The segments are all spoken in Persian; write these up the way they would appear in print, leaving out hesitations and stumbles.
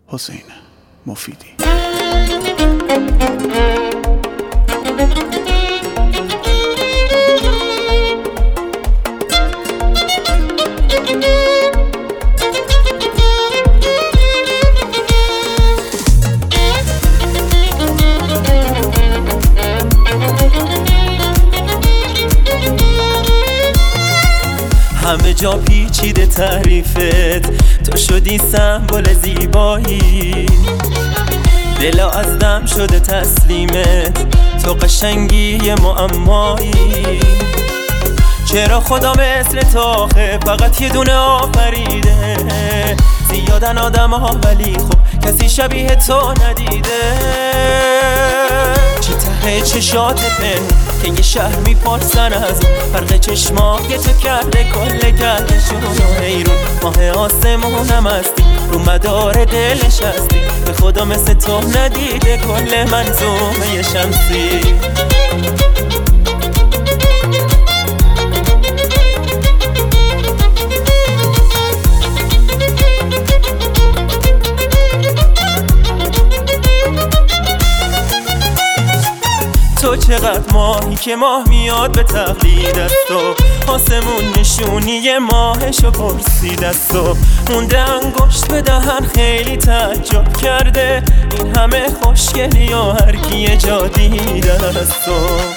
حسین مفیدی. همه جا پیچیده تعریفت، تو شدی سمبل زیبایی، دلا از دم شده تسلیمت، تو قشنگی معمایی. چرا خدا مثل تو آخه فقط یه دونه آفریده؟ زیادن آدم ها ولی خب کسی شبیه تو ندیده. چی ته چشات پنهون که یه شهر میپرسن از اون؟ فرق چشمای تو کرده کل گردشون و حیرون. ماه آسمونم هستی، رو مدار دل نشستی، به خدا مثل تو ندیده کل منظومه شمسی. تو چقدر ماهی که ماه میاد به تقلید از تو، آسمون نشونی ماهشو پرسید از تو. مونده انگشت به دهن خیلی تعجب کرده، این همه خوشگلی و هر کی جا دیدن از تو.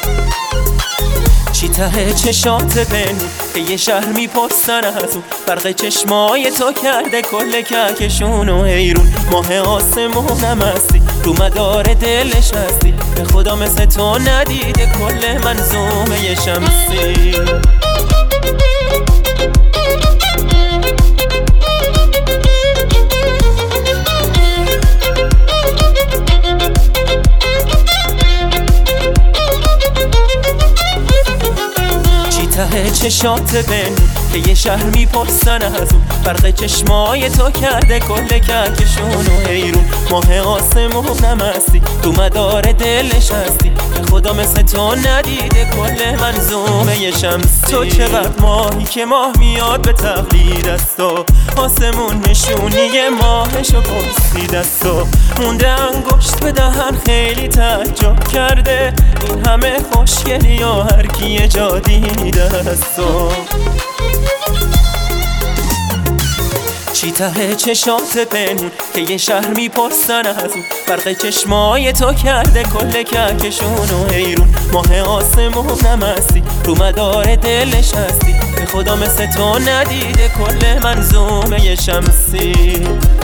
چی ته چشات بنون که یه شهر میپرسن از اون؟ فرق چشمای تو کرده کل کهکشون و حیرون. ماه آسمونم هستی، رو مدار دل نشستی، به خدا مثل تو ندیده کل منظومه شمسی. ته چشات بنون که یه شهر میپرسن از اون؟ فرق چشمای تو کرده کل کهکشون و حیرون. ماه آسمونم هستی، تو مدار دل نشستی، به خدا مثل تو ندیده کل منظومه شمسی. تو چقدر ماهی که ماه میاد به تقلید از تو، آسمون نشونی ماهشو پرسید از تو. مونده انگشت به دهن خیلی تعجب کرده، این همه خوشگلی و هر کی جا دیده از تو. چی ته چشات پنهون که یه شهر میپرسن از اون؟ فرق چشمای تو کرده کل کهکشون و حیرون. ماه آسمونم هستی، رو مدار دل نشستی، به خدا مثل تو ندیده کل منظومه شمسی.